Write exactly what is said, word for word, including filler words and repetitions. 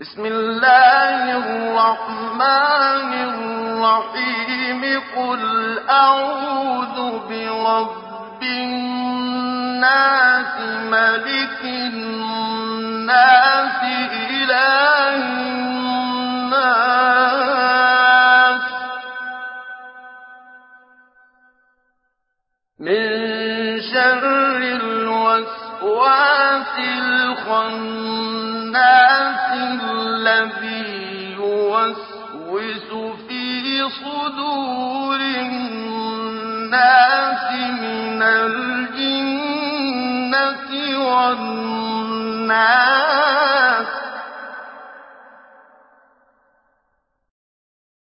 بسم الله الرحمن الرحيم قل أعوذ برب الناس ملك الناس إله الناس من شر الوسواس الخناس الذي يوسوس في صدور الناس من الجنة والناس